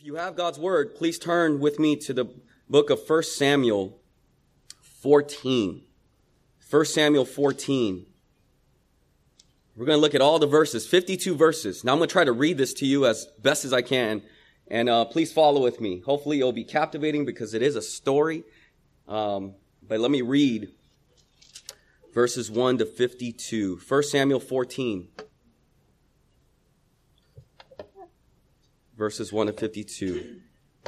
you have God's word, please turn with me to the book of 1 Samuel 14. 1 Samuel 14. We're going to look at all the verses, 52 verses. Now I'm going to try to read this to you as best as I can. And please follow with me. Hopefully it'll be captivating because it is a story. But let me read verses 1 to 52. 1 Samuel 14. Verses 1 to 52.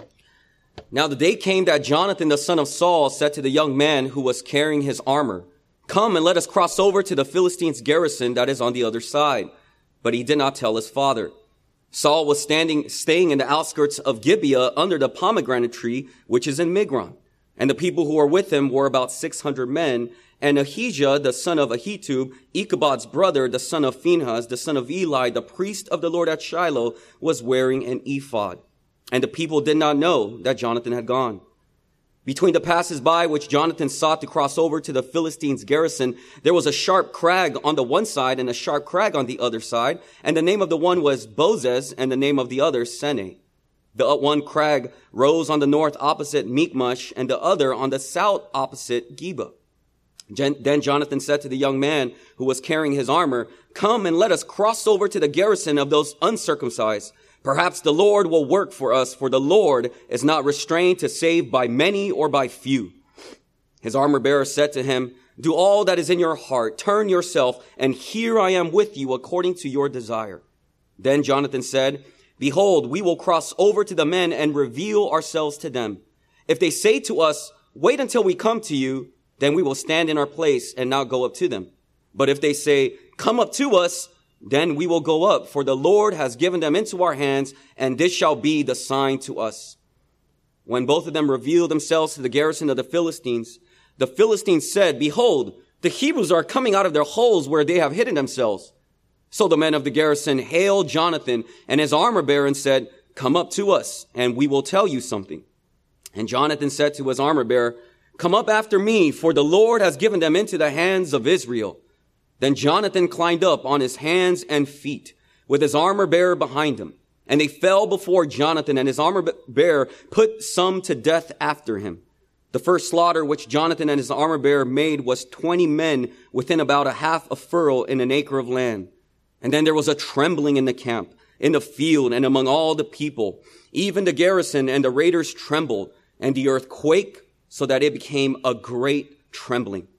Now the day came that Jonathan, the son of Saul, said to the young man who was carrying his armor, "Come and let us cross over to the Philistines' garrison that is on the other side." But he did not tell his father. Saul was staying in the outskirts of Gibeah under the pomegranate tree, which is in Migron. And the people who were with him were about 600 men. And Ahijah, the son of Ahitub, Ichabod's brother, the son of Phinehas, the son of Eli, the priest of the Lord at Shiloh, was wearing an ephod. And the people did not know that Jonathan had gone. Between the passers-by which Jonathan sought to cross over to the Philistines' garrison, there was a sharp crag on the one side and a sharp crag on the other side. And the name of the one was Bozez, and the name of the other Sene. The one crag rose on the north opposite Michmash, and the other on the south opposite Geba. Then Jonathan said to the young man who was carrying his armor, "Come and let us cross over to the garrison of those uncircumcised. Perhaps the Lord will work for us, for the Lord is not restrained to save by many or by few." His armor bearer said to him, "Do all that is in your heart. Turn yourself, and here I am with you according to your desire." Then Jonathan said, "Behold, we will cross over to the men and reveal ourselves to them. If they say to us, 'Wait until we come to you,' then we will stand in our place and not go up to them. But if they say, 'Come up to us,' then we will go up, for the Lord has given them into our hands, and this shall be the sign to us." When both of them revealed themselves to the garrison of the Philistines said, "Behold, the Hebrews are coming out of their holes where they have hidden themselves." So the men of the garrison hailed Jonathan and his armor bearer and said, "Come up to us, and we will tell you something." And Jonathan said to his armor bearer, "Come up after me, for the Lord has given them into the hands of Israel." Then Jonathan climbed up on his hands and feet, with his armor bearer behind him. And they fell before Jonathan, and his armor bearer put some to death after him. The first slaughter which Jonathan and his armor bearer made was 20 men within about a half a furrow in an acre of land. And then there was a trembling in the camp, in the field, and among all the people. Even the garrison and the raiders trembled, and the earth quaked, so that it became a great trembling.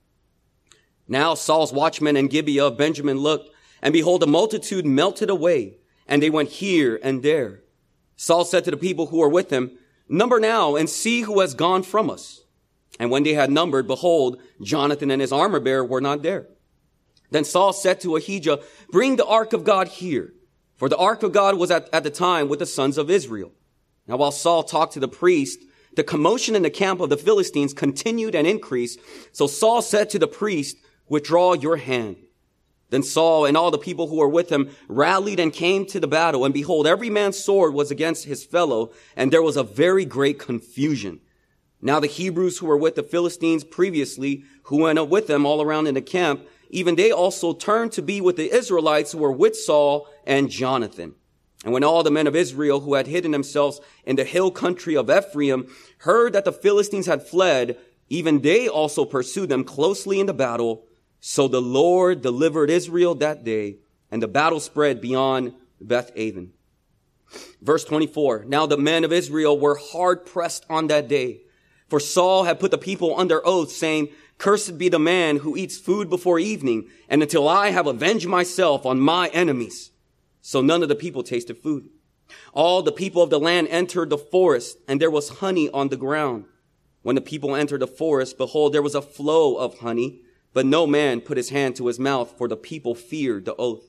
Now Saul's watchmen in Gibeah of Benjamin looked, and behold, the multitude melted away, and they went here and there. Saul said to the people who were with him, "Number now, and see who has gone from us." And when they had numbered, behold, Jonathan and his armor bearer were not there. Then Saul said to Ahijah, "Bring the ark of God here." For the ark of God was at the time with the sons of Israel. Now while Saul talked to the priest, the commotion in the camp of the Philistines continued and increased. So Saul said to the priest, "Withdraw your hand." Then Saul and all the people who were with him rallied and came to the battle. And behold, every man's sword was against his fellow, and there was a very great confusion. Now the Hebrews who were with the Philistines previously, who went up with them all around in the camp, even they also turned to be with the Israelites who were with Saul and Jonathan. And when all the men of Israel who had hidden themselves in the hill country of Ephraim heard that the Philistines had fled, even they also pursued them closely in the battle. So the Lord delivered Israel that day, and the battle spread beyond Beth-aven. Verse 24, now the men of Israel were hard pressed on that day, for Saul had put the people under oath, saying, "Cursed be the man who eats food before evening, and until I have avenged myself on my enemies." So none of the people tasted food. All the people of the land entered the forest, and there was honey on the ground. When the people entered the forest, behold, there was a flow of honey, but no man put his hand to his mouth, for the people feared the oath.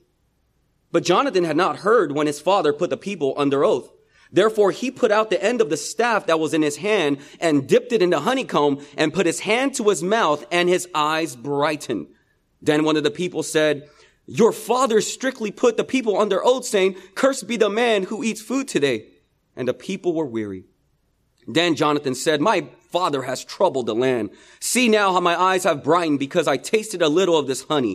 But Jonathan had not heard when his father put the people under oath. Therefore he put out the end of the staff that was in his hand and dipped it in the honeycomb and put his hand to his mouth, and his eyes brightened. Then one of the people said, "Your father strictly put the people under oath, saying, 'Cursed be the man who eats food today.'" And the people were weary. Then Jonathan said, "My father has troubled the land. See now how my eyes have brightened, because I tasted a little of this honey."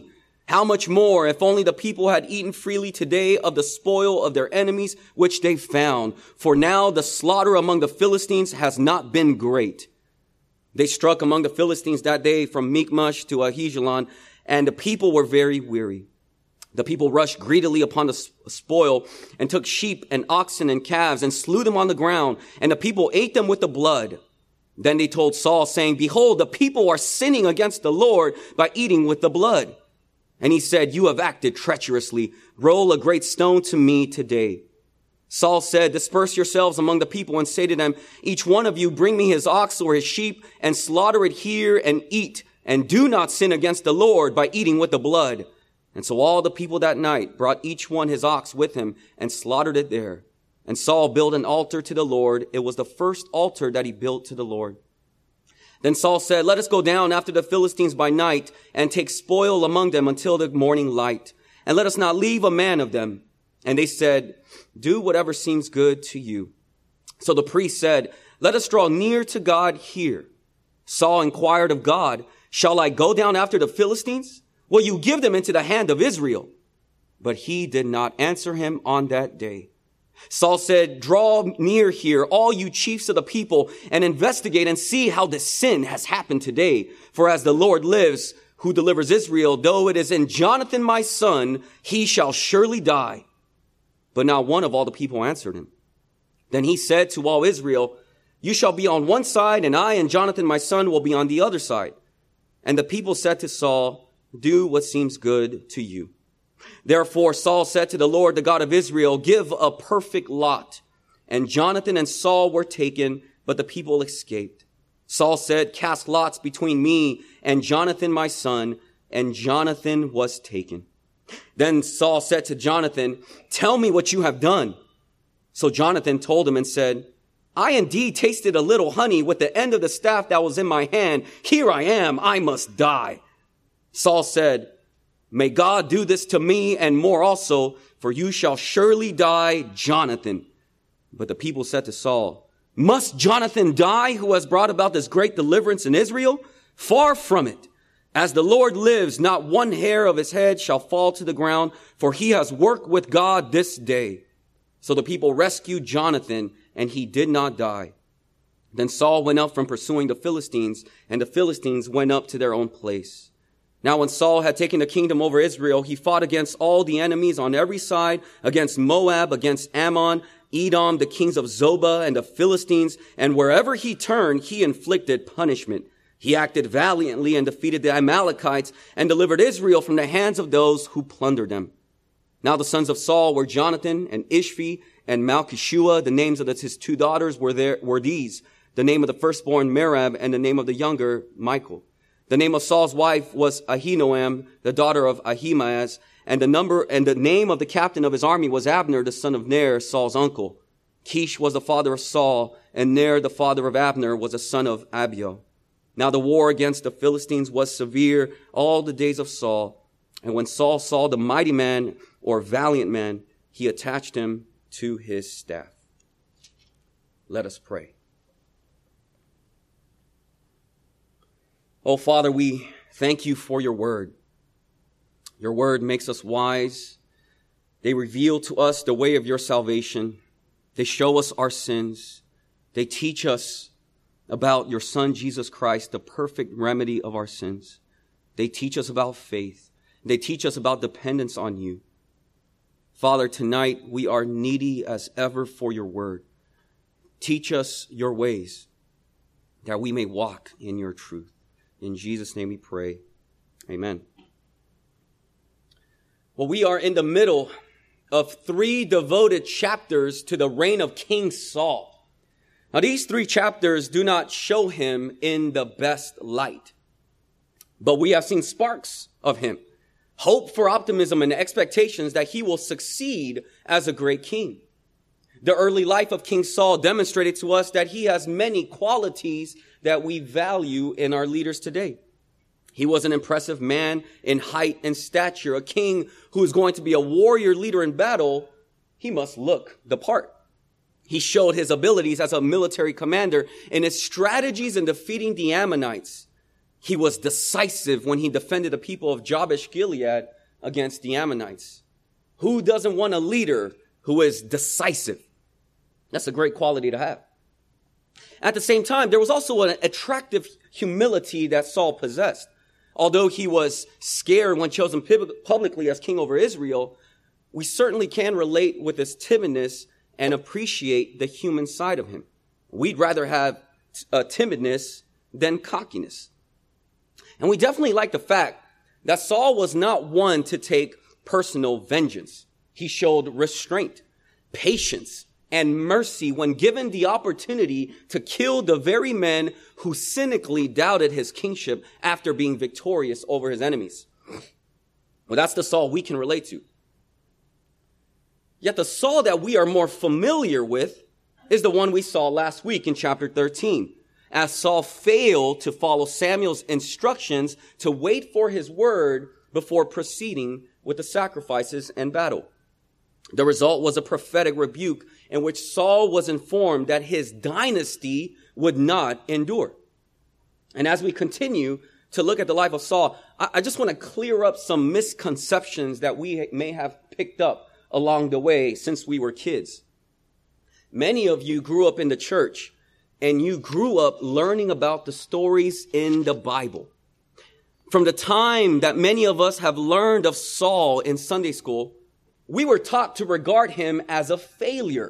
How much more if only the people had eaten freely today of the spoil of their enemies, which they found. For now the slaughter among the Philistines has not been great. They struck among the Philistines that day from Michmash to Ahijalon, and the people were very weary. The people rushed greedily upon the spoil and took sheep and oxen and calves and slew them on the ground, and the people ate them with the blood. Then they told Saul, saying, Behold, the people are sinning against the Lord by eating with the blood. And he said, You have acted treacherously. Roll a great stone to me today. Saul said, Disperse yourselves among the people and say to them, Each one of you bring me his ox or his sheep and slaughter it here and eat, and do not sin against the Lord by eating with the blood. And so all the people that night brought each one his ox with him and slaughtered it there. And Saul built an altar to the Lord. It was the first altar that he built to the Lord. Then Saul said, Let us go down after the Philistines by night and take spoil among them until the morning light. And let us not leave a man of them. And they said, Do whatever seems good to you. So the priest said, Let us draw near to God here. Saul inquired of God, Shall I go down after the Philistines? Will you give them into the hand of Israel? But he did not answer him on that day. Saul said, Draw near here, all you chiefs of the people, and investigate and see how this sin has happened today. For as the Lord lives, who delivers Israel, though it is in Jonathan my son, he shall surely die. But not one of all the people answered him. Then he said to all Israel, You shall be on one side, and I and Jonathan my son will be on the other side. And the people said to Saul, Do what seems good to you. Therefore Saul said to the Lord, the God of Israel, Give a perfect lot. And Jonathan and Saul were taken, but the people escaped. Saul said, Cast lots between me and Jonathan my son, and Jonathan was taken. Then Saul said to Jonathan, Tell me what you have done. So Jonathan told him and said, I indeed tasted a little honey with the end of the staff that was in my hand. Here I am, I must die. Saul said, May God do this to me and more also, for you shall surely die, Jonathan. But the people said to Saul, Must Jonathan die who has brought about this great deliverance in Israel? Far from it. As the Lord lives, not one hair of his head shall fall to the ground, for he has worked with God this day. So the people rescued Jonathan, and he did not die. Then Saul went up from pursuing the Philistines, and the Philistines went up to their own place. Now when Saul had taken the kingdom over Israel, he fought against all the enemies on every side, against Moab, against Ammon, Edom, the kings of Zobah, and the Philistines, and wherever he turned, he inflicted punishment. He acted valiantly and defeated the Amalekites and delivered Israel from the hands of those who plundered them. Now the sons of Saul were Jonathan and Ishvi and Malchishua. The names of his two daughters were these: the name of the firstborn Merab, and the name of the younger Michal. The name of Saul's wife was Ahinoam, the daughter of Ahimaaz, and the name of the captain of his army was Abner, the son of Ner, Saul's uncle. Kish was the father of Saul, and Ner, the father of Abner, was a son of Abiel. Now the war against the Philistines was severe all the days of Saul. And when Saul saw the mighty man or valiant man, he attached him to his staff. Let us pray. Oh, Father, we thank you for your word. Your word makes us wise. They reveal to us the way of your salvation. They show us our sins. They teach us about your Son, Jesus Christ, the perfect remedy of our sins. They teach us about faith. They teach us about dependence on you. Father, tonight we are needy as ever for your word. Teach us your ways that we may walk in your truth. In Jesus' name we pray. Amen. Well, we are in the middle of 3 devoted chapters to the reign of King Saul. Now, these 3 chapters do not show him in the best light, but we have seen sparks of him. Hope for optimism and expectations that he will succeed as a great king. The early life of King Saul demonstrated to us that he has many qualities that we value in our leaders today. He was an impressive man in height and stature, a king who is going to be a warrior leader in battle. He must look the part. He showed his abilities as a military commander in his strategies in defeating the Ammonites. He was decisive when he defended the people of Jabesh Gilead against the Ammonites? Who doesn't want a leader who is decisive? That's a great quality to have. At the same time, there was also an attractive humility that Saul possessed. Although he was scared when chosen publicly as king over Israel, we certainly can relate with his timidness and appreciate the human side of him. We'd rather have timidness than cockiness. And we definitely like the fact that Saul was not one to take personal vengeance. He showed restraint, patience, and mercy when given the opportunity to kill the very men who cynically doubted his kingship after being victorious over his enemies. Well, that's the Saul we can relate to. Yet the Saul that we are more familiar with is the one we saw last week in chapter 13, as Saul failed to follow Samuel's instructions to wait for his word before proceeding with the sacrifices and battle. The result was a prophetic rebuke in which Saul was informed that his dynasty would not endure. And as we continue to look at the life of Saul, I just want to clear up some misconceptions that we may have picked up along the way since we were kids. Many of you grew up in the church, and you grew up learning about the stories in the Bible. From the time that many of us have learned of Saul in Sunday school, we were taught to regard him as a failure.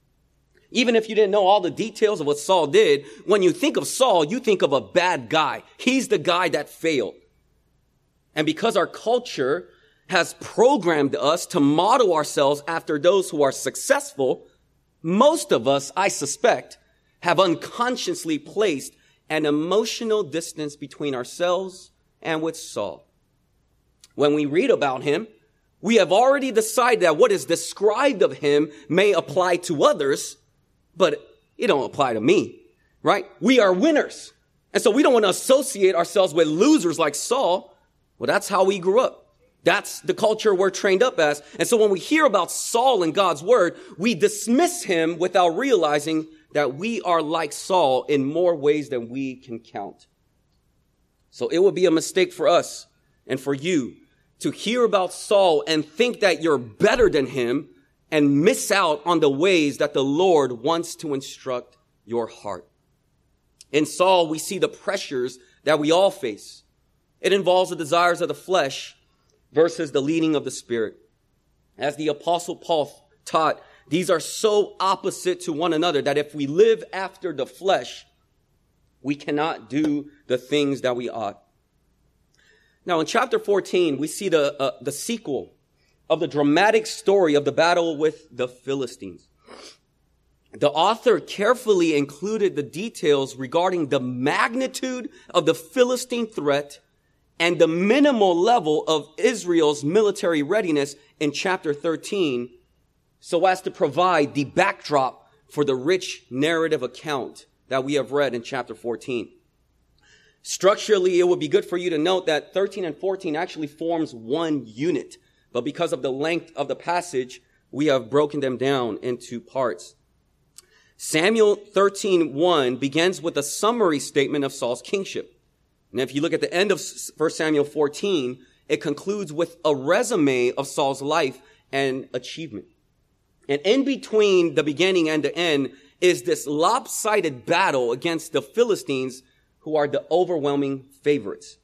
Even if you didn't know all the details of what Saul did, when you think of Saul, you think of a bad guy. He's the guy that failed. And because our culture has programmed us to model ourselves after those who are successful, most of us, I suspect, have unconsciously placed an emotional distance between ourselves and with Saul. When we read about him, we have already decided that what is described of him may apply to others, but it don't apply to me, right? We are winners. And so we don't want to associate ourselves with losers like Saul. Well, that's how we grew up. That's the culture we're trained up as. And so when we hear about Saul in God's word, we dismiss him without realizing that we are like Saul in more ways than we can count. So it would be a mistake for us and for you to hear about Saul and think that you're better than him and miss out on the ways that the Lord wants to instruct your heart. In Saul, we see the pressures that we all face. It involves the desires of the flesh versus the leading of the Spirit. As the Apostle Paul taught, these are so opposite to one another that if we live after the flesh, we cannot do the things that we ought. Now, in chapter 14, we see the sequel of the dramatic story of the battle with the Philistines. The author carefully included the details regarding the magnitude of the Philistine threat and the minimal level of Israel's military readiness in chapter 13, so as to provide the backdrop for the rich narrative account that we have read in chapter 14. Structurally, it would be good for you to note that 13 and 14 actually forms one unit, but because of the length of the passage, we have broken them down into parts. Samuel 13:1 begins with a summary statement of Saul's kingship. And if you look at the end of 1 Samuel 14, it concludes with a resume of Saul's life and achievement. And in between the beginning and the end is this lopsided battle against the Philistines, who are the overwhelming favorites.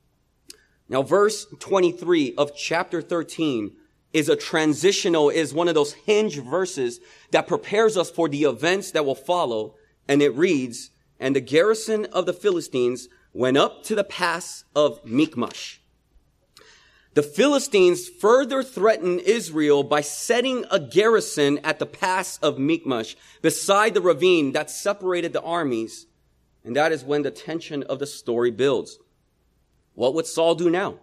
Now, verse 23 of chapter 13 is one of those hinge verses that prepares us for the events that will follow. And it reads, "And the garrison of the Philistines went up to the pass of Michmash." The Philistines further threatened Israel by setting a garrison at the pass of Michmash beside the ravine that separated the armies. And that is when the tension of the story builds. What would Saul do now?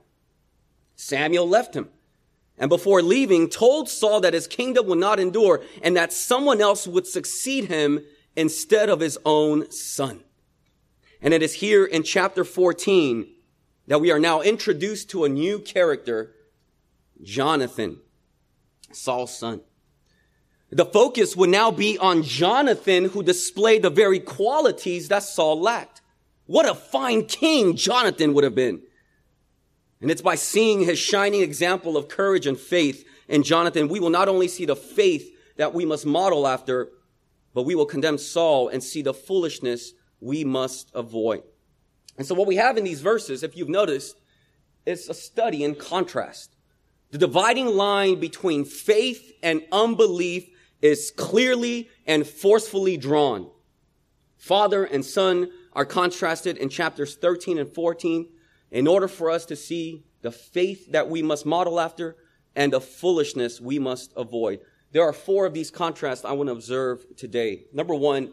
Samuel left him, and before leaving, told Saul that his kingdom would not endure and that someone else would succeed him instead of his own son. And it is here in chapter 14 that we are now introduced to a new character, Jonathan, Saul's son. The focus would now be on Jonathan, who displayed the very qualities that Saul lacked. What a fine king Jonathan would have been. And it's by seeing his shining example of courage and faith in Jonathan, we will not only see the faith that we must model after, but we will condemn Saul and see the foolishness we must avoid. And so what we have in these verses, if you've noticed, is a study in contrast. The dividing line between faith and unbelief is clearly and forcefully drawn. Father and son are contrasted in chapters 13 and 14 in order for us to see the faith that we must model after and the foolishness we must avoid. There are 4 of these contrasts I want to observe today. Number 1,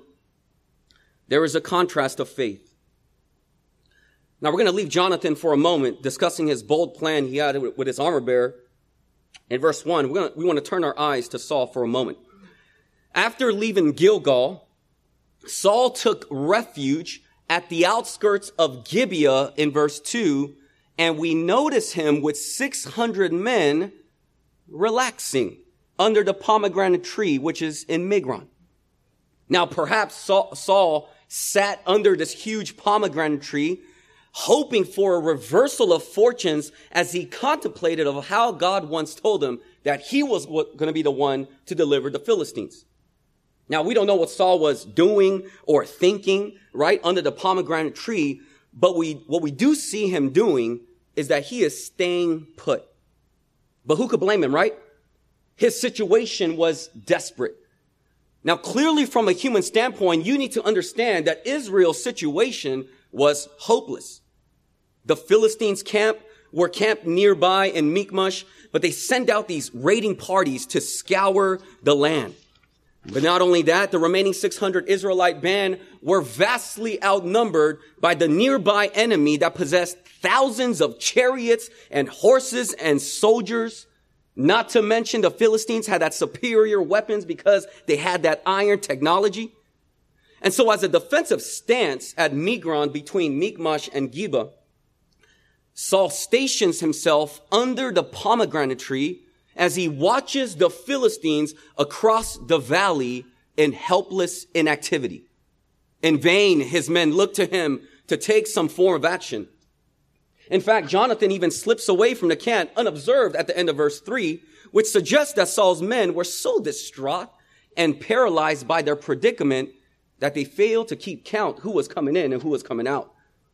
there is a contrast of faith. Now we're going to leave Jonathan for a moment discussing his bold plan he had with his armor bearer. In verse 1, we want to turn our eyes to Saul for a moment. After leaving Gilgal, Saul took refuge at the outskirts of Gibeah in verse 2, and we notice him with 600 men relaxing under the pomegranate tree, which is in Migron. Now, perhaps Saul sat under this huge pomegranate tree, hoping for a reversal of fortunes as he contemplated of how God once told him that he was going to be the one to deliver the Philistines. Now, we don't know what Saul was doing or thinking right under the pomegranate tree, but what we do see him doing is that he is staying put. But who could blame him, right? His situation was desperate. Now, clearly from a human standpoint, you need to understand that Israel's situation was hopeless. The Philistines' were camped nearby in Michmash, but they send out these raiding parties to scour the land. But not only that, the remaining 600 Israelite band were vastly outnumbered by the nearby enemy that possessed thousands of chariots and horses and soldiers. Not to mention the Philistines had that superior weapons because they had that iron technology. And so as a defensive stance at Migron between Michmash and Gibeah, Saul stations himself under the pomegranate tree as he watches the Philistines across the valley in helpless inactivity. In vain, his men look to him to take some form of action. In fact, Jonathan even slips away from the camp unobserved at the end of verse 3, which suggests that Saul's men were so distraught and paralyzed by their predicament that they failed to keep count who was coming in and who was coming out.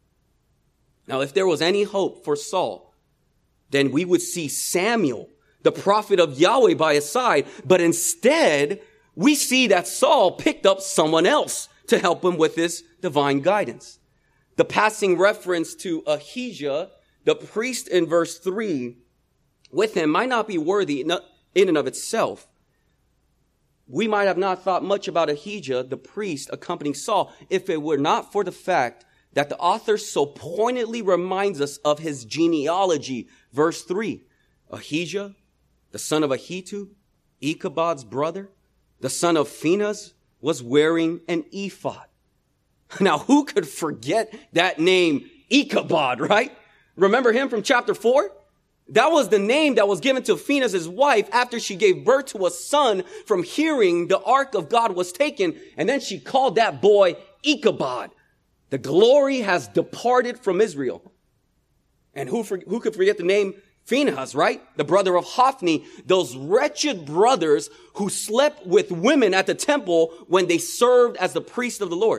Now, if there was any hope for Saul, then we would see Samuel, the prophet of Yahweh, by his side. But instead, we see that Saul picked up someone else to help him with this divine guidance. The passing reference to Ahijah, the priest in verse 3, with him might not be worthy in and of itself. We might have not thought much about Ahijah, the priest accompanying Saul, if it were not for the fact that the author so pointedly reminds us of his genealogy. Verse 3, Ahijah, the son of Ahitub, Ichabod's brother, the son of Phinehas, was wearing an ephod. Now, who could forget that name, Ichabod, right? Remember him from chapter 4? That was the name that was given to Phinehas' wife after she gave birth to a son from hearing the ark of God was taken. And then she called that boy Ichabod. The glory has departed from Israel. And who could forget the name Phinehas, right? The brother of Hophni, those wretched brothers who slept with women at the temple when they served as the priest of the Lord.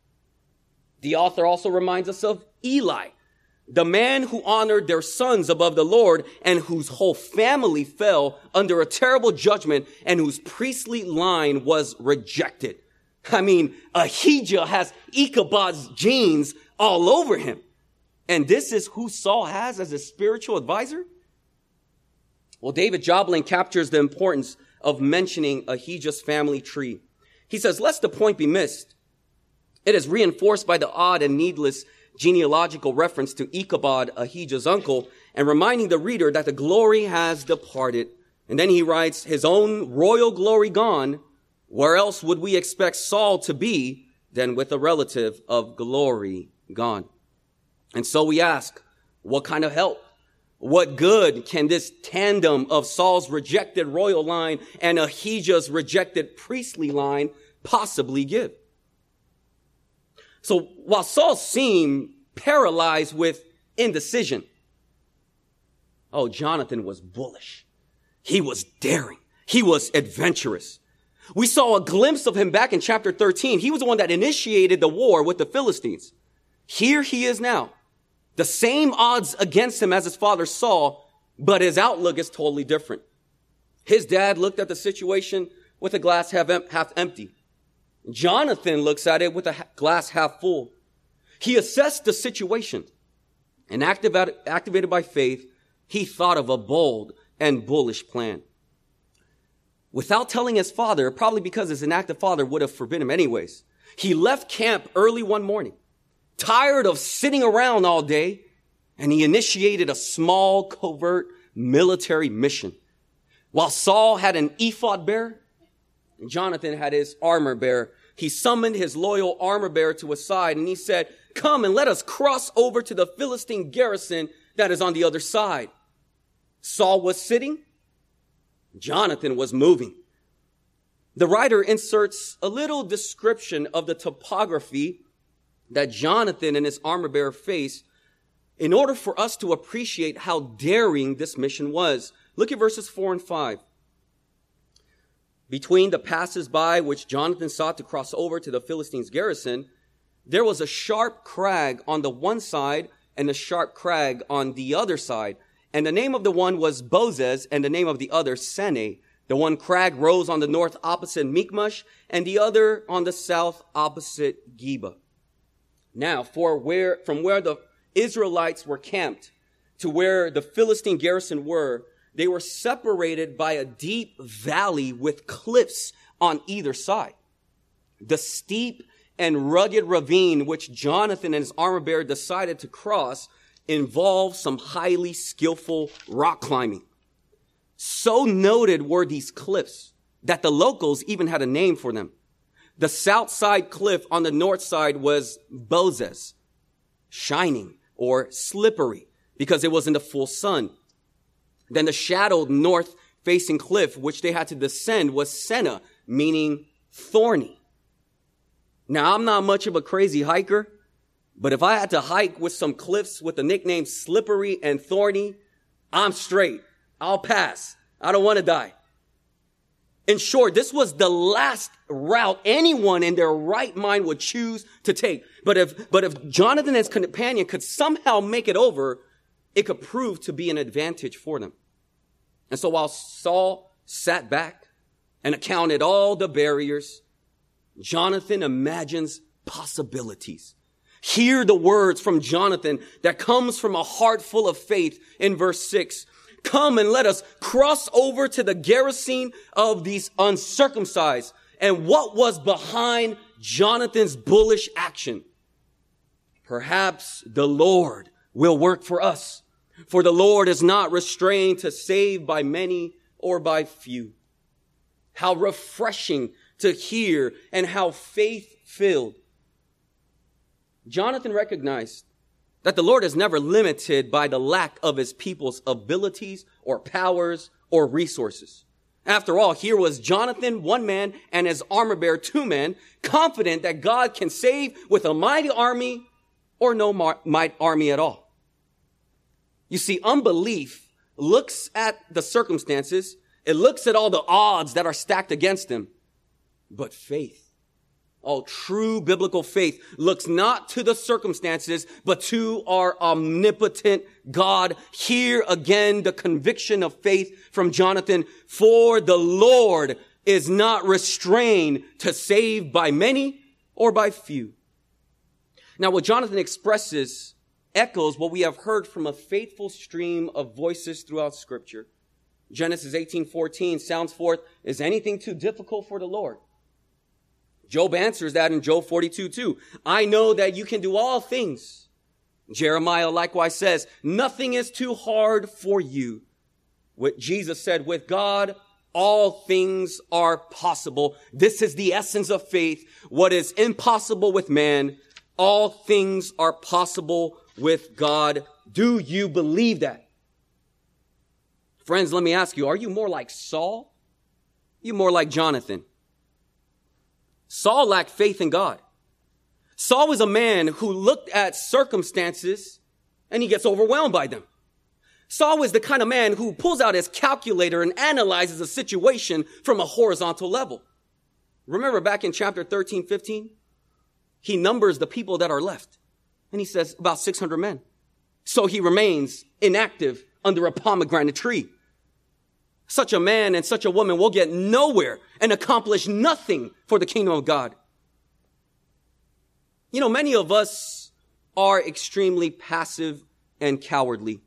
The author also reminds us of Eli, the man who honored their sons above the Lord and whose whole family fell under a terrible judgment and whose priestly line was rejected. I mean, Ahijah has Ichabod's genes all over him. And this is who Saul has as his spiritual advisor? Well, David Joblin captures the importance of mentioning Ahijah's family tree. He says, lest the point be missed, it is reinforced by the odd and needless genealogical reference to Ichabod, Ahijah's uncle, and reminding the reader that the glory has departed. And then he writes, his own royal glory gone, where else would we expect Saul to be than with a relative of glory gone? And so we ask, what kind of help? What good can this tandem of Saul's rejected royal line and Ahijah's rejected priestly line possibly give? So while Saul seemed paralyzed with indecision, Oh, Jonathan was bullish. He was daring. He was adventurous. We saw a glimpse of him back in chapter 13. He was the one that initiated the war with the Philistines. Here he is now. The same odds against him as his father Saul, but his outlook is totally different. His dad looked at the situation with a glass half empty. Jonathan looks at it with a glass half full. He assessed the situation, and activated by faith, he thought of a bold and bullish plan. Without telling his father, probably because his inactive father would have forbidden him anyways, he left camp early one morning, tired of sitting around all day, and he initiated a small, covert military mission. While Saul had an ephod bearer, and Jonathan had his armor bearer, he summoned his loyal armor bearer to his side, and he said, "Come and let us cross over to the Philistine garrison that is on the other side." Saul was sitting. Jonathan was moving. The writer inserts a little description of the topography that Jonathan and his armor bearer faced in order for us to appreciate how daring this mission was. Look at verses 4 and 5. Between the passes-by which Jonathan sought to cross over to the Philistines' garrison, there was a sharp crag on the one side and a sharp crag on the other side. And the name of the one was Bozez, and the name of the other Sene. The one crag rose on the north opposite Michmash, and the other on the south opposite Geba. Now, from where the Israelites were camped to where the Philistine garrison were, they were separated by a deep valley with cliffs on either side. The steep and rugged ravine which Jonathan and his armor bearer decided to cross involved some highly skillful rock climbing. So noted were these cliffs that the locals even had a name for them. The south side cliff on the north side was Bozez, shining or slippery because it was in the full sun. Then the shadowed north-facing cliff, which they had to descend, was Senna, meaning thorny. Now, I'm not much of a crazy hiker, but if I had to hike with some cliffs with the nickname slippery and thorny, I'm straight. I'll pass. I don't want to die. In short, this was the last route anyone in their right mind would choose to take. But if Jonathan and his companion could somehow make it over, it could prove to be an advantage for them. And so while Saul sat back and counted all the barriers, Jonathan imagines possibilities. Hear the words from Jonathan that comes from a heart full of faith in verse 6. Come and let us cross over to the garrison of these uncircumcised. And what was behind Jonathan's bullish action? Perhaps the Lord will work for us. For the Lord is not restrained to save by many or by few. How refreshing to hear and how faith-filled. Jonathan recognized that the Lord is never limited by the lack of his people's abilities or powers or resources. After all, here was Jonathan, one man, and his armor bearer, two men, confident that God can save with a mighty army or no mighty army at all. You see, unbelief looks at the circumstances. It looks at all the odds that are stacked against him. But faith, true biblical faith, looks not to the circumstances, but to our omnipotent God. Here again, the conviction of faith from Jonathan. For the Lord is not restrained to save by many or by few. Now, what Jonathan expresses echoes what we have heard from a faithful stream of voices throughout Scripture. Genesis 18:14 sounds forth, is anything too difficult for the Lord? Job answers that in Job 42:2. I know that you can do all things. Jeremiah likewise says, nothing is too hard for you. What Jesus said, with God, all things are possible. This is the essence of faith. What is impossible with man, all things are possible with God. Do you believe that? Friends, let me ask you, are you more like Saul? Are you more like Jonathan? Saul lacked faith in God. Saul was a man who looked at circumstances and he gets overwhelmed by them. Saul is the kind of man who pulls out his calculator and analyzes a situation from a horizontal level. Remember back in chapter 13, 15? He numbers the people that are left. And he says about 600 men. So he remains inactive under a pomegranate tree. Such a man and such a woman will get nowhere and accomplish nothing for the kingdom of God. You know, many of us are extremely passive and cowardly.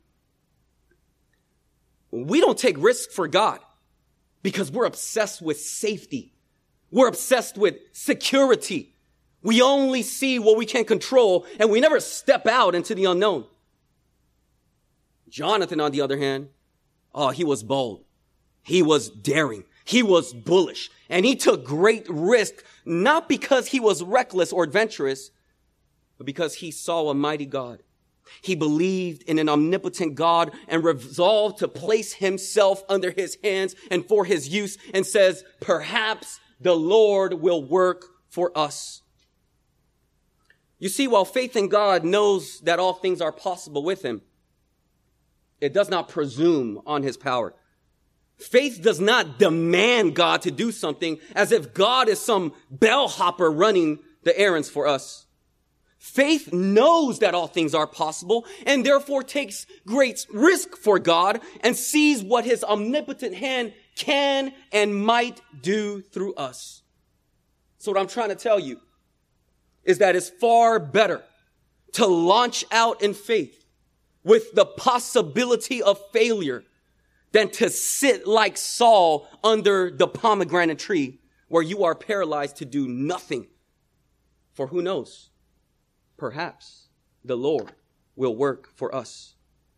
We don't take risks for God because we're obsessed with safety. We're obsessed with security. We only see what we can control, and we never step out into the unknown. Jonathan, on the other hand, he was bold. He was daring. He was bullish. And he took great risk, not because he was reckless or adventurous, but because he saw a mighty God. He believed in an omnipotent God and resolved to place himself under his hands and for his use, and says, perhaps the Lord will work for us. You see, while faith in God knows that all things are possible with him, it does not presume on his power. Faith does not demand God to do something as if God is some bellhopper running the errands for us. Faith knows that all things are possible and therefore takes great risk for God and sees what his omnipotent hand can and might do through us. So what I'm trying to tell you is that it's far better to launch out in faith with the possibility of failure than to sit like Saul under the pomegranate tree where you are paralyzed to do nothing. For who knows? Perhaps the Lord will work for us.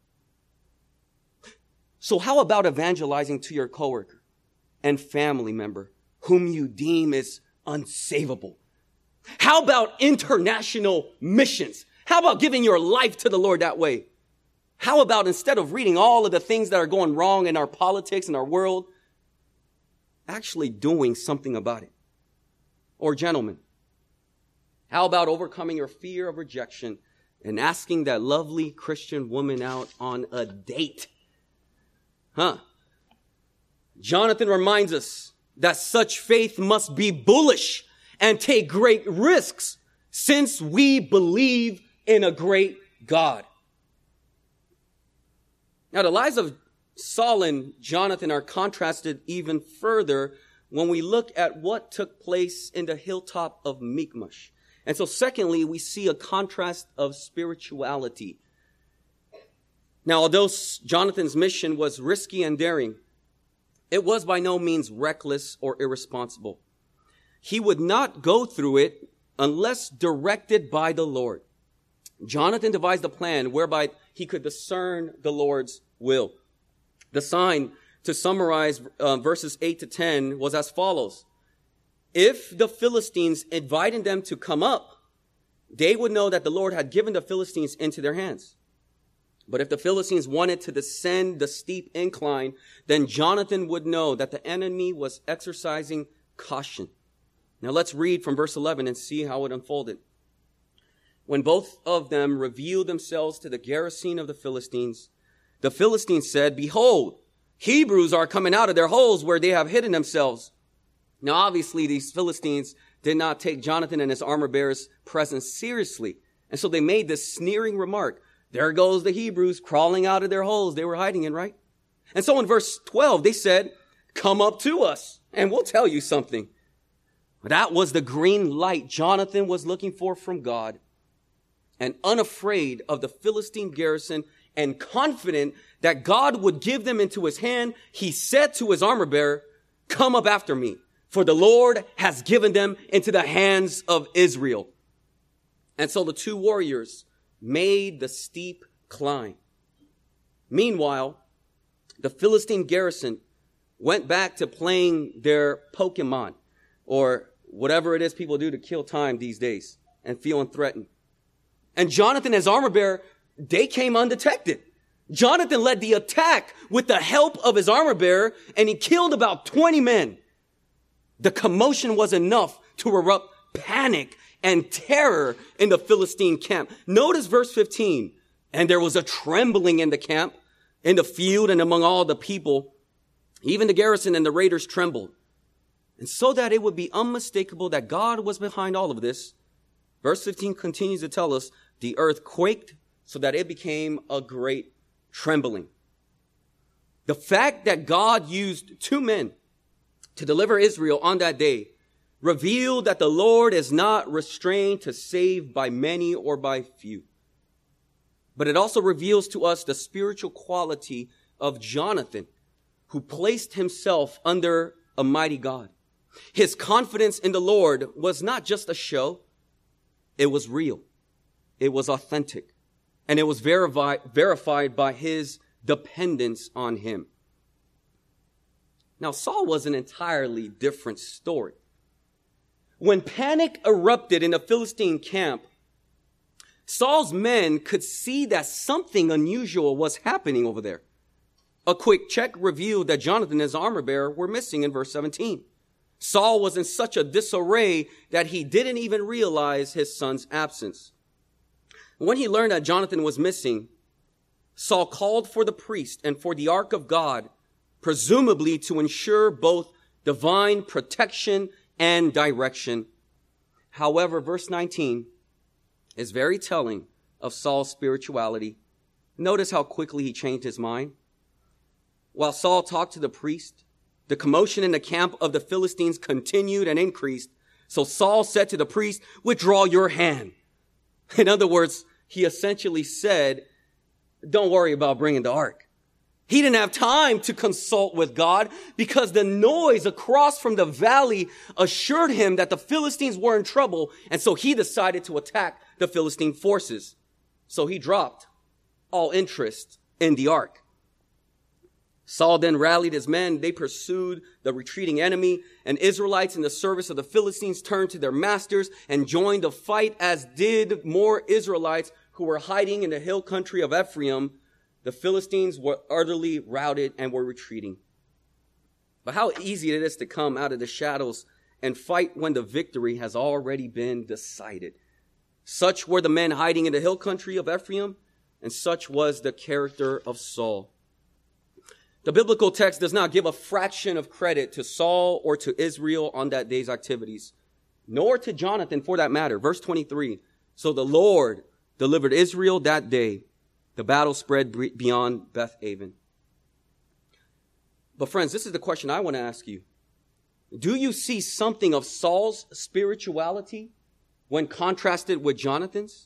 So how about evangelizing to your coworker and family member whom you deem is unsavable? How about international missions? How about giving your life to the Lord that way? How about instead of reading all of the things that are going wrong in our politics and our world, actually doing something about it? Or gentlemen, how about overcoming your fear of rejection and asking that lovely Christian woman out on a date? Jonathan reminds us that such faith must be bullish and take great risks since we believe in a great God. Now, the lives of Saul and Jonathan are contrasted even further when we look at what took place in the hilltop of Michmash. And so secondly, we see a contrast of spirituality. Now, although Jonathan's mission was risky and daring, it was by no means reckless or irresponsible. He would not go through it unless directed by the Lord. Jonathan devised a plan whereby he could discern the Lord's will. The sign, to summarize verses 8 to 10, was as follows. If the Philistines invited them to come up, they would know that the Lord had given the Philistines into their hands. But if the Philistines wanted to descend the steep incline, then Jonathan would know that the enemy was exercising caution. Now let's read from verse 11 and see how it unfolded. When both of them revealed themselves to the garrison of the Philistines said, behold, Hebrews are coming out of their holes where they have hidden themselves. Now, obviously, these Philistines did not take Jonathan and his armor bearers' presence seriously. And so they made this sneering remark. There goes the Hebrews crawling out of their holes they were hiding in, right? And so in verse 12, they said, come up to us and we'll tell you something. That was the green light Jonathan was looking for from God. And unafraid of the Philistine garrison and confident that God would give them into his hand, he said to his armor bearer, come up after me, for the Lord has given them into the hands of Israel. And so the two warriors made the steep climb. Meanwhile, the Philistine garrison went back to playing their Pokemon, or whatever it is people do to kill time these days, and feeling threatened. And Jonathan and his armor bearer, they came undetected. Jonathan led the attack with the help of his armor bearer, and he killed about 20 men. The commotion was enough to erupt panic and terror in the Philistine camp. Notice verse 15. And there was a trembling in the camp, In the field and among all the people, even the garrison and the raiders trembled. And so that it would be unmistakable that God was behind all of this, verse 15 continues to tell us, the earth quaked so that it became a great trembling. The fact that God used two men to deliver Israel on that day revealed that the Lord is not restrained to save by many or by few. But it also reveals to us the spiritual quality of Jonathan, who placed himself under a mighty God. His confidence in the Lord was not just a show. It was real. It was authentic. And it was verified by his dependence on him. Now, Saul was an entirely different story. When panic erupted in the Philistine camp, Saul's men could see that something unusual was happening over there. A quick check revealed that Jonathan and his armor bearer were missing in verse 17. Saul was in such a disarray that he didn't even realize his son's absence. When he learned that Jonathan was missing, Saul called for the priest and for the ark of God, presumably to ensure both divine protection and direction. However, verse 19 is very telling of Saul's spirituality. Notice how quickly he changed his mind. While Saul talked to the priest, the commotion in the camp of the Philistines continued and increased. So Saul said to the priest, "Withdraw your hand." In other words, he essentially said, don't worry about bringing the ark. He didn't have time to consult with God because the noise across from the valley assured him that the Philistines were in trouble. And so he decided to attack the Philistine forces. So he dropped all interest in the ark. Saul then rallied his men. They pursued the retreating enemy, and Israelites in the service of the Philistines turned to their masters and joined the fight, as did more Israelites who were hiding in the hill country of Ephraim. The Philistines were utterly routed and were retreating. But how easy it is to come out of the shadows and fight when the victory has already been decided. Such were the men hiding in the hill country of Ephraim, and such was the character of Saul. The biblical text does not give a fraction of credit to Saul or to Israel on that day's activities, nor to Jonathan for that matter. Verse 23, so the Lord delivered Israel that day. The battle spread beyond Beth-aven. But friends, this is the question I want to ask you. Do you see something of Saul's spirituality when contrasted with Jonathan's?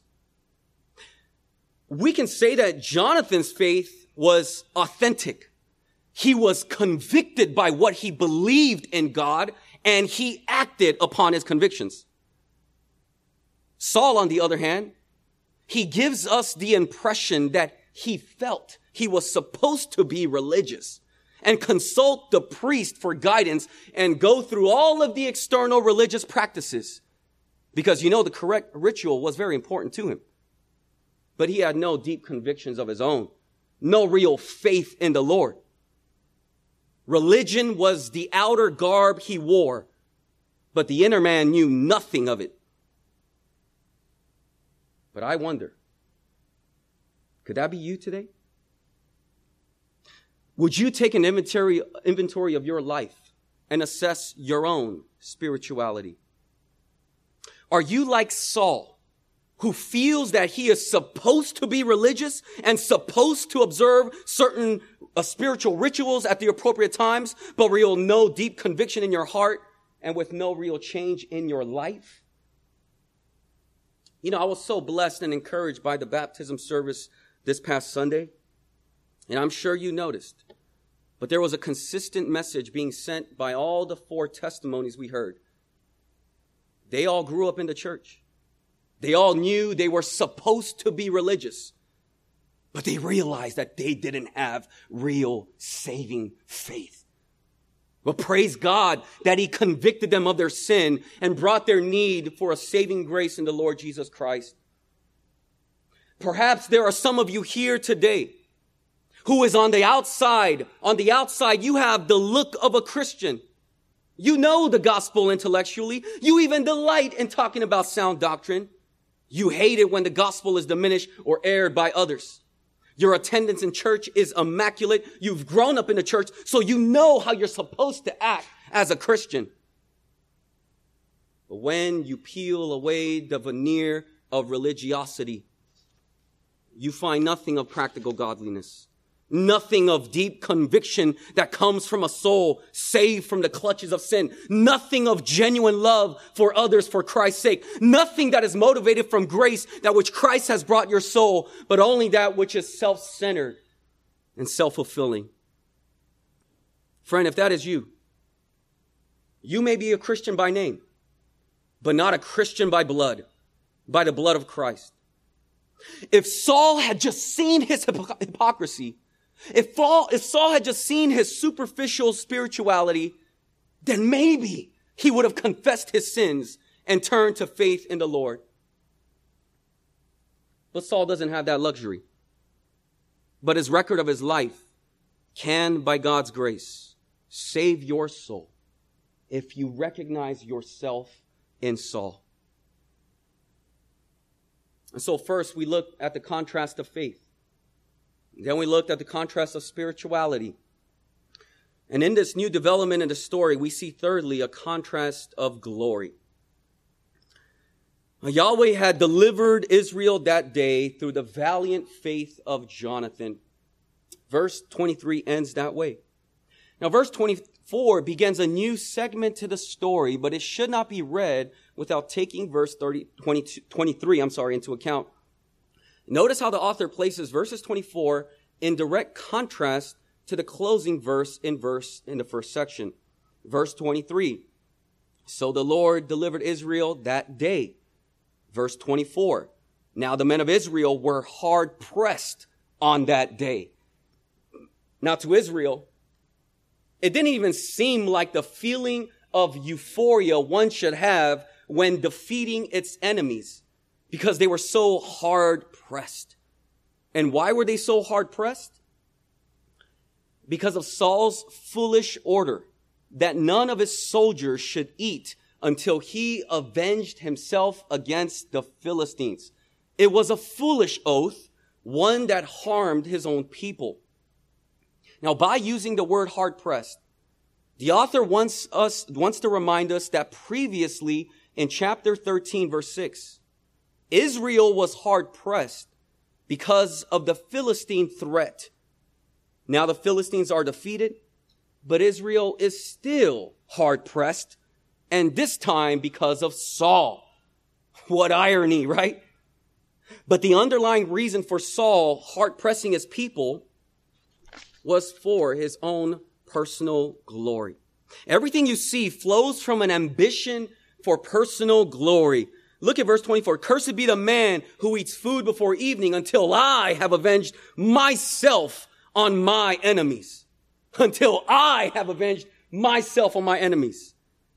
We can say that Jonathan's faith was authentic. He was convicted by what he believed in God, and he acted upon his convictions. Saul, on the other hand, he gives us the impression that he felt he was supposed to be religious and consult the priest for guidance and go through all of the external religious practices because, the correct ritual was very important to him. But he had no deep convictions of his own, no real faith in the Lord. Religion was the outer garb he wore, but the inner man knew nothing of it. But I wonder, could that be you today? Would you take an inventory of your life and assess your own spirituality? Are you like Saul, who feels that he is supposed to be religious and supposed to observe certain spiritual rituals at the appropriate times, but real no deep conviction in your heart and with no real change in your life? I was so blessed and encouraged by the baptism service this past Sunday, and I'm sure you noticed, but there was a consistent message being sent by all the 4 testimonies we heard. They all grew up in the church. They all knew they were supposed to be religious, but they realized that they didn't have real saving faith. But praise God that he convicted them of their sin and brought their need for a saving grace in the Lord Jesus Christ. Perhaps there are some of you here today who is on the outside. On the outside, you have the look of a Christian. You know the gospel intellectually. You even delight in talking about sound doctrine. You hate it when the gospel is diminished or aired by others. Your attendance in church is immaculate. You've grown up in the church, so you know how you're supposed to act as a Christian. But when you peel away the veneer of religiosity, you find nothing of practical godliness, nothing of deep conviction that comes from a soul saved from the clutches of sin, nothing of genuine love for others for Christ's sake, nothing that is motivated from grace, that which Christ has brought your soul, but only that which is self-centered and self-fulfilling. Friend, if that is you, you may be a Christian by name, but not a Christian by blood, by the blood of Christ. If Saul had just seen his hypocrisy, if Saul had just seen his superficial spirituality, then maybe he would have confessed his sins and turned to faith in the Lord. But Saul doesn't have that luxury. But his record of his life can, by God's grace, save your soul if you recognize yourself in Saul. And so first we look at the contrast of faith. Then we looked at the contrast of spirituality. And in this new development in the story, we see thirdly a contrast of glory. Yahweh had delivered Israel that day through the valiant faith of Jonathan. Verse 23 ends that way. Now verse 24 begins a new segment to the story, but it should not be read without taking verse 23 into account. Notice how the author places verses 24 in direct contrast to the closing verse in the first section. Verse 23. So the Lord delivered Israel that day. Verse 24. Now the men of Israel were hard pressed on that day. Now to Israel, it didn't even seem like the feeling of euphoria one should have when defeating its enemies, because they were so hard pressed. And why were they so hard pressed? Because of Saul's foolish order that none of his soldiers should eat until he avenged himself against the Philistines. It was a foolish oath, one that harmed his own people. Now, by using the word hard pressed, the author wants to remind us that previously in chapter 13, verse 6, Israel was hard pressed because of the Philistine threat. Now the Philistines are defeated, but Israel is still hard pressed, and this time because of Saul. What irony, right? But the underlying reason for Saul hard pressing his people was for his own personal glory. Everything you see flows from an ambition for personal glory. Look at verse 24. Cursed be the man who eats food before evening until I have avenged myself on my enemies. Until I have avenged myself on my enemies.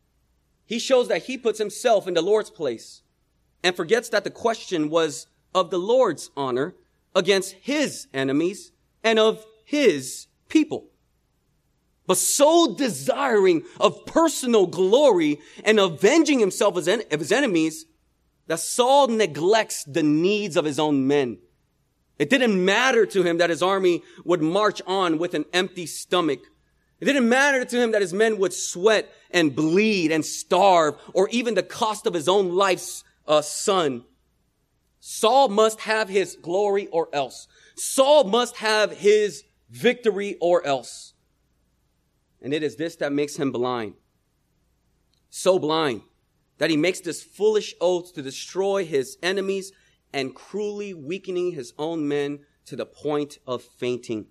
He shows that he puts himself in the Lord's place and forgets that the question was of the Lord's honor against his enemies and of his people. But so desiring of personal glory and avenging himself of his enemies that Saul neglects the needs of his own men. It didn't matter to him that his army would march on with an empty stomach. It didn't matter to him that his men would sweat and bleed and starve, or even the cost of his own life's son. Saul must have his glory or else. Saul must have his victory or else. And it is this that makes him blind. So blind that he makes this foolish oath to destroy his enemies and cruelly weakening his own men to the point of fainting.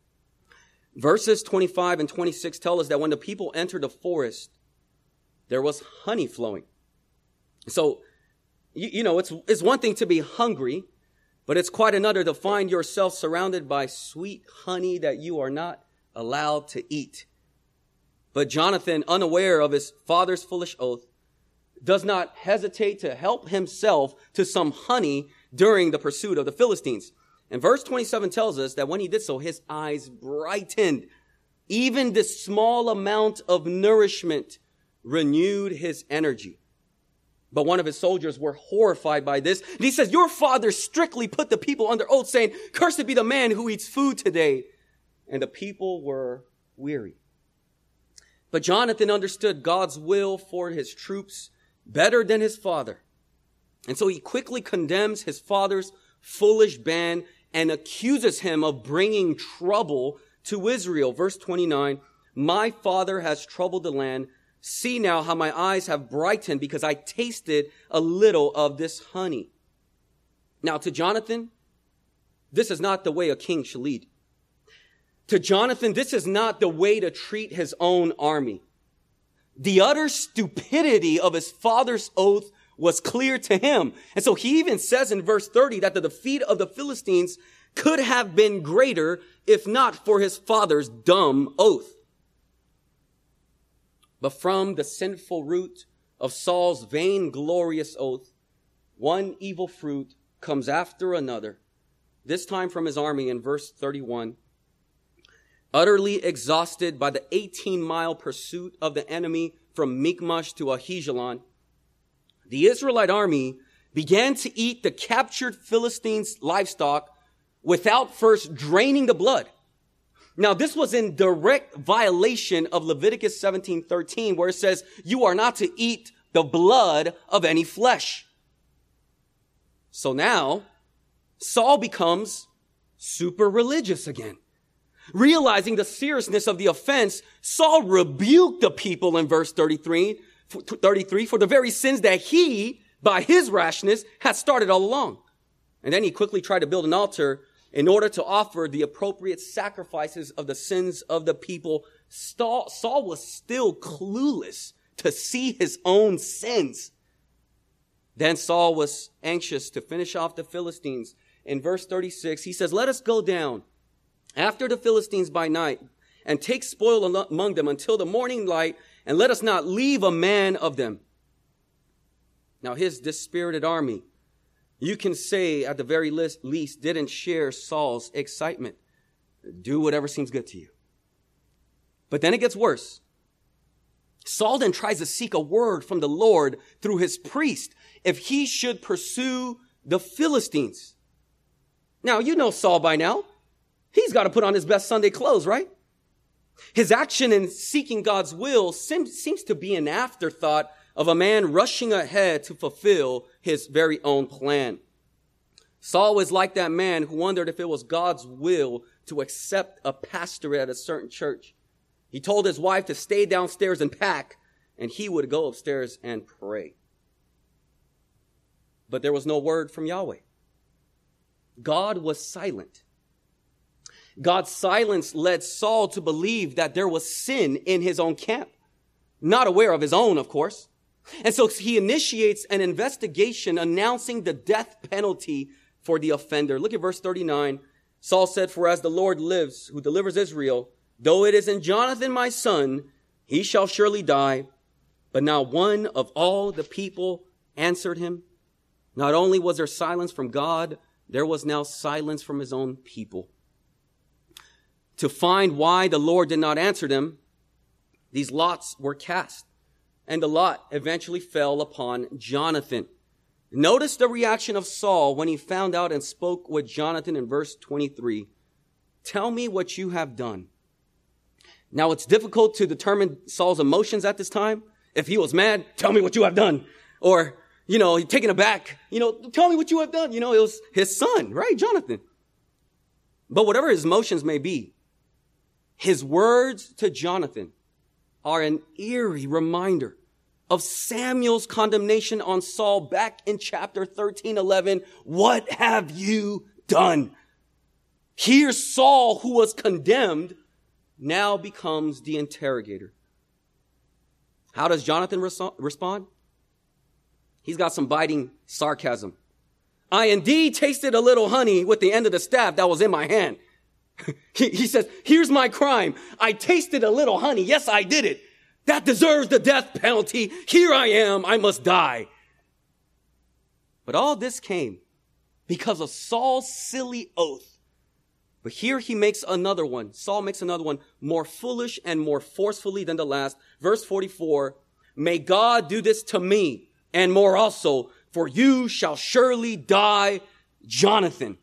Verses 25 and 26 tell us that when the people entered the forest, there was honey flowing. So, it's one thing to be hungry, but it's quite another to find yourself surrounded by sweet honey that you are not allowed to eat. But Jonathan, unaware of his father's foolish oath, does not hesitate to help himself to some honey during the pursuit of the Philistines. And verse 27 tells us that when he did so, his eyes brightened. Even this small amount of nourishment renewed his energy. But one of his soldiers were horrified by this. And he says, your father strictly put the people under oath, saying, cursed be the man who eats food today. And the people were weary. But Jonathan understood God's will for his troops better than his father. And so he quickly condemns his father's foolish band and accuses him of bringing trouble to Israel. Verse 29, my father has troubled the land. See now how my eyes have brightened because I tasted a little of this honey. Now to Jonathan, this is not the way a king should lead. To Jonathan, this is not the way to treat his own army. The utter stupidity of his father's oath was clear to him. And so he even says in verse 30 that the defeat of the Philistines could have been greater if not for his father's dumb oath. But from the sinful root of Saul's vainglorious oath, one evil fruit comes after another, this time from his army in verse 31. Utterly exhausted by the 18-mile pursuit of the enemy from Michmash to Ahijalon, the Israelite army began to eat the captured Philistines' livestock without first draining the blood. Now, this was in direct violation of Leviticus 17:13, where it says, you are not to eat the blood of any flesh. So now, Saul becomes super religious again. Realizing the seriousness of the offense, Saul rebuked the people in verse 33 for the very sins that he, by his rashness, had started all along. And then he quickly tried to build an altar in order to offer the appropriate sacrifices of the sins of the people. Saul was still clueless to see his own sins. Then Saul was anxious to finish off the Philistines. In verse 36, he says, let us go down after the Philistines by night and take spoil among them until the morning light, and let us not leave a man of them. Now his dispirited army, you can say at the very least, didn't share Saul's excitement. Do whatever seems good to you. But then it gets worse. Saul then tries to seek a word from the Lord through his priest if he should pursue the Philistines. Now, you know Saul by now. He's got to put on his best Sunday clothes, right? His action in seeking God's will seems to be an afterthought of a man rushing ahead to fulfill his very own plan. Saul was like that man who wondered if it was God's will to accept a pastorate at a certain church. He told his wife to stay downstairs and pack, and he would go upstairs and pray. But there was no word from Yahweh. God was silent. God's silence led Saul to believe that there was sin in his own camp. Not aware of his own, of course. And so he initiates an investigation announcing the death penalty for the offender. Look at verse 39. Saul said, for as the Lord lives, who delivers Israel, though it is in Jonathan my son, he shall surely die. But now one of all the people answered him. Not only was there silence from God, there was now silence from his own people. To find why the Lord did not answer them, these lots were cast, and the lot eventually fell upon Jonathan. Notice the reaction of Saul when he found out and spoke with Jonathan in verse 23. Tell me what you have done. Now, it's difficult to determine Saul's emotions at this time. If he was mad, tell me what you have done. Or, he's taken aback. Tell me what you have done. It was his son, right? Jonathan. But whatever his emotions may be, his words to Jonathan are an eerie reminder of Samuel's condemnation on Saul back in chapter 13:11. What have you done? Here Saul, who was condemned, now becomes the interrogator. How does Jonathan respond? He's got some biting sarcasm. I indeed tasted a little honey with the end of the staff that was in my hand. He says, here's my crime. I tasted a little honey. Yes, I did it. That deserves the death penalty. Here I am. I must die. But all this came because of Saul's silly oath. But here he makes another one. Saul makes another one more foolish and more forcefully than the last. Verse 44, may God do this to me, and more also, for you shall surely die, Jonathan.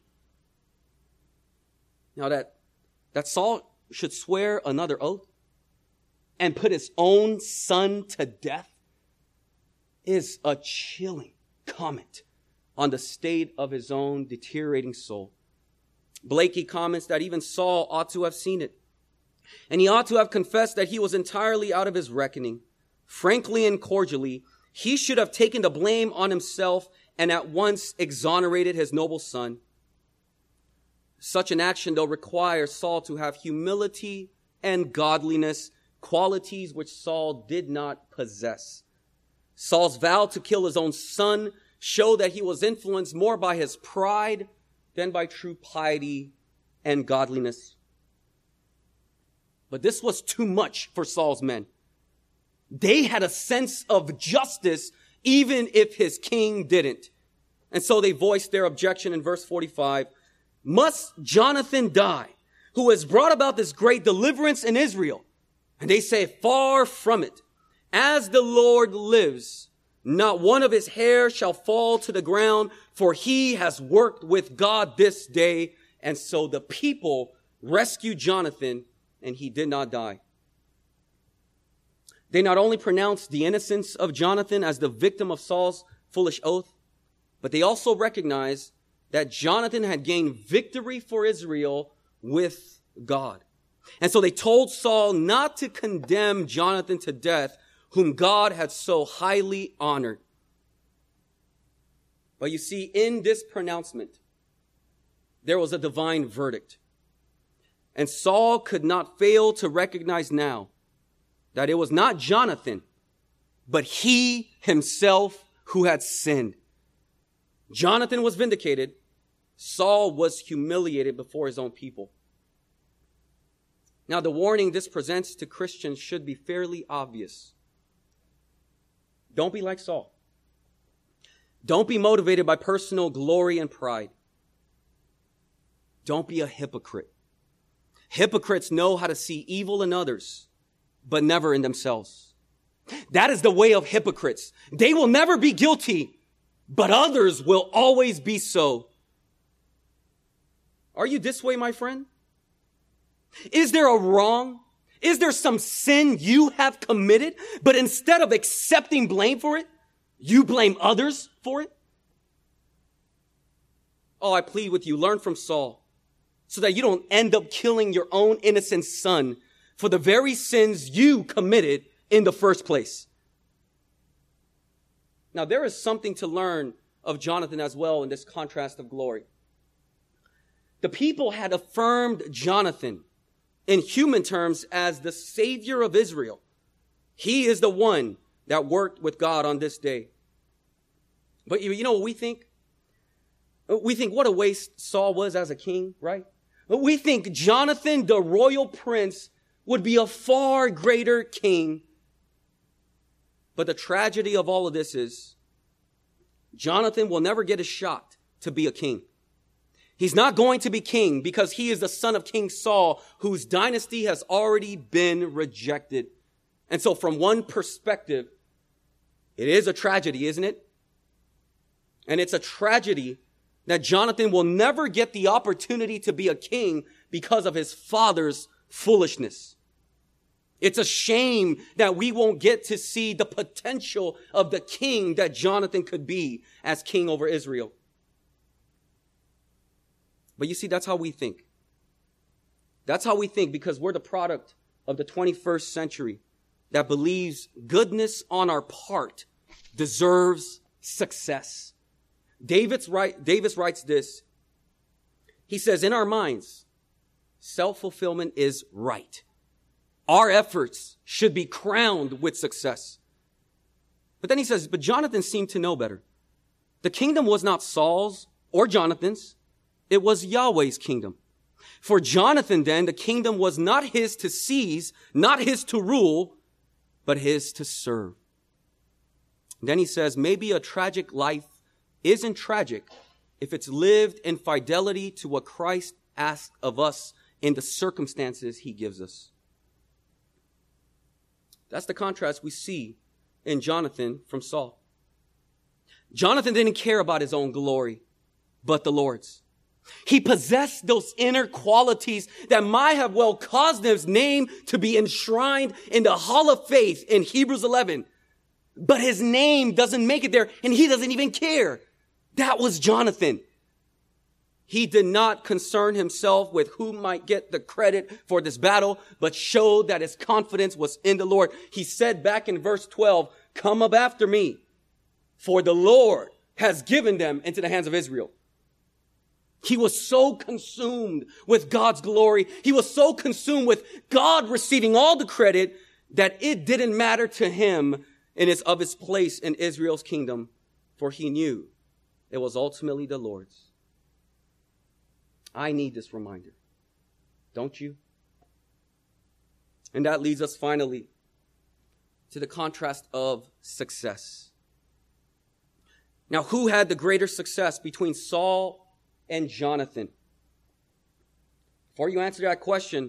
Now that Saul should swear another oath and put his own son to death is a chilling comment on the state of his own deteriorating soul. Blakey comments that even Saul ought to have seen it, and he ought to have confessed that he was entirely out of his reckoning. Frankly and cordially, he should have taken the blame on himself and at once exonerated his noble son. Such an action, though, requires Saul to have humility and godliness, qualities which Saul did not possess. Saul's vow to kill his own son showed that he was influenced more by his pride than by true piety and godliness. But this was too much for Saul's men. They had a sense of justice even if his king didn't. And so they voiced their objection in verse 45. Must Jonathan die, who has brought about this great deliverance in Israel? And they say, far from it. As the Lord lives, not one of his hair shall fall to the ground, for he has worked with God this day. And so the people rescued Jonathan, and he did not die. They not only pronounced the innocence of Jonathan as the victim of Saul's foolish oath, but they also recognized that Jonathan had gained victory for Israel with God. And so they told Saul not to condemn Jonathan to death, whom God had so highly honored. But you see, in this pronouncement, there was a divine verdict. And Saul could not fail to recognize now that it was not Jonathan, but he himself who had sinned. Jonathan was vindicated. Saul was humiliated before his own people. Now, the warning this presents to Christians should be fairly obvious. Don't be like Saul. Don't be motivated by personal glory and pride. Don't be a hypocrite. Hypocrites know how to see evil in others, but never in themselves. That is the way of hypocrites. They will never be guilty, but others will always be so. Are you this way, my friend? Is there a wrong? Is there some sin you have committed, but instead of accepting blame for it, you blame others for it? Oh, I plead with you, learn from Saul so that you don't end up killing your own innocent son for the very sins you committed in the first place. Now, there is something to learn of Jonathan as well in this contrast of glory. The people had affirmed Jonathan in human terms as the Savior of Israel. He is the one that worked with God on this day. But you know what we think? We think what a waste Saul was as a king, right? But we think Jonathan, the royal prince, would be a far greater king. But the tragedy of all of this is Jonathan will never get a shot to be a king. He's not going to be king because he is the son of King Saul, whose dynasty has already been rejected. And so from one perspective, it is a tragedy, isn't it? And it's a tragedy that Jonathan will never get the opportunity to be a king because of his father's foolishness. It's a shame that we won't get to see the potential of the king that Jonathan could be as king over Israel. But you see, that's how we think. That's how we think because we're the product of the 21st century that believes goodness on our part deserves success. Davis writes this. He says, in our minds, self-fulfillment is right. Our efforts should be crowned with success. But then he says, but Jonathan seemed to know better. The kingdom was not Saul's or Jonathan's. It was Yahweh's kingdom. For Jonathan, then, the kingdom was not his to seize, not his to rule, but his to serve. And then he says, maybe a tragic life isn't tragic if it's lived in fidelity to what Christ asked of us in the circumstances he gives us. That's the contrast we see in Jonathan from Saul. Jonathan didn't care about his own glory, but the Lord's. He possessed those inner qualities that might have well caused his name to be enshrined in the Hall of Faith in Hebrews 11. But his name doesn't make it there, and he doesn't even care. That was Jonathan. He did not concern himself with who might get the credit for this battle, but showed that his confidence was in the Lord. He said back in verse 12, "Come up after me, for the Lord has given them into the hands of Israel." He was so consumed with God's glory. He was so consumed with God receiving all the credit that it didn't matter to him of his place in Israel's kingdom, for he knew it was ultimately the Lord's. I need this reminder. Don't you? And that leads us finally to the contrast of success. Now, who had the greater success between Saul and Jonathan? Before you answer that question,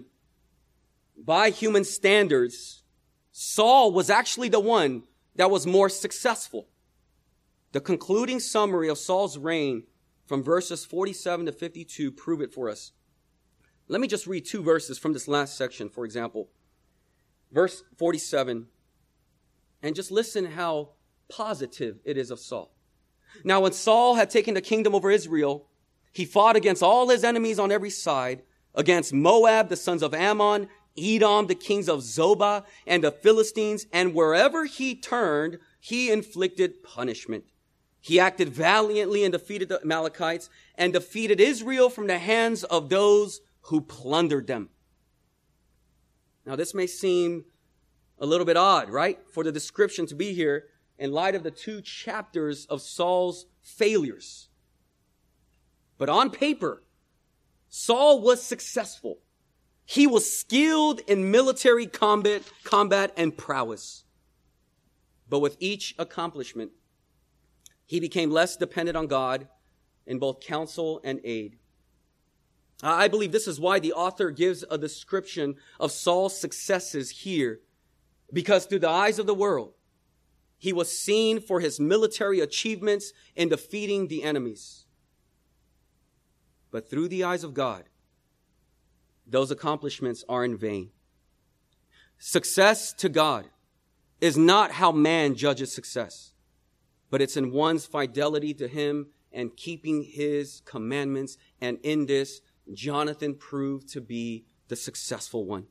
by human standards, Saul was actually the one that was more successful. The concluding summary of Saul's reign from verses 47 to 52 prove it for us. Let me just read two verses from this last section, for example. Verse 47, and just listen how positive it is of Saul. Now, when Saul had taken the kingdom over Israel, he fought against all his enemies on every side, against Moab, the sons of Ammon, Edom, the kings of Zobah, and the Philistines, and wherever he turned, he inflicted punishment. He acted valiantly and defeated the Amalekites and defeated Israel from the hands of those who plundered them. Now, this may seem a little bit odd, right? For the description to be here in light of the 2 chapters of Saul's failures. But on paper, Saul was successful. He was skilled in military combat and prowess. But with each accomplishment, he became less dependent on God in both counsel and aid. I believe this is why the author gives a description of Saul's successes here, because through the eyes of the world, he was seen for his military achievements in defeating the enemies. But through the eyes of God, those accomplishments are in vain. Success to God is not how man judges success, but it's in one's fidelity to him and keeping his commandments. And in this, Jonathan proved to be the successful one.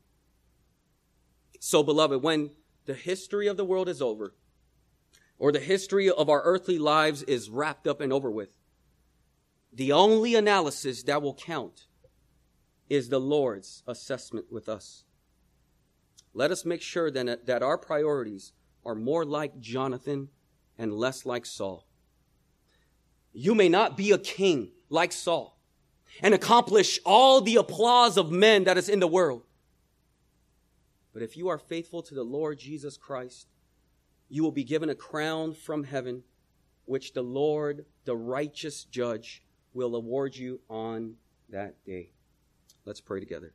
So, beloved, when the history of the world is over, or the history of our earthly lives is wrapped up and over with, the only analysis that will count is the Lord's assessment with us. Let us make sure then that our priorities are more like Jonathan and less like Saul. You may not be a king like Saul and accomplish all the applause of men that is in the world. But if you are faithful to the Lord Jesus Christ, you will be given a crown from heaven, which the Lord, the righteous judge, will award you on that day. Let's pray together.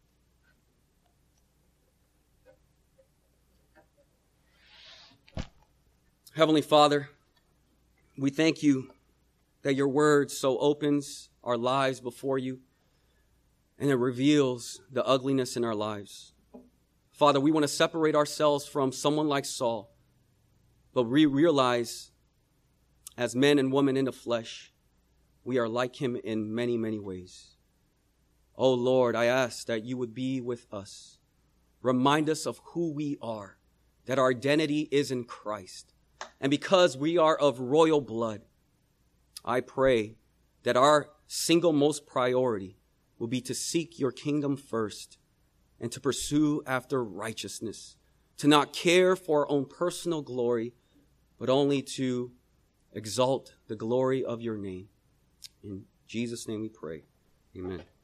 Heavenly Father, we thank you that your word so opens our lives before you and it reveals the ugliness in our lives. Father, we want to separate ourselves from someone like Saul, but we realize as men and women in the flesh, we are like him in many, many ways. Oh Lord, I ask that you would be with us. Remind us of who we are, that our identity is in Christ. And because we are of royal blood, I pray that our single most priority will be to seek your kingdom first and to pursue after righteousness, to not care for our own personal glory, but only to exalt the glory of your name. In Jesus' name we pray. Amen.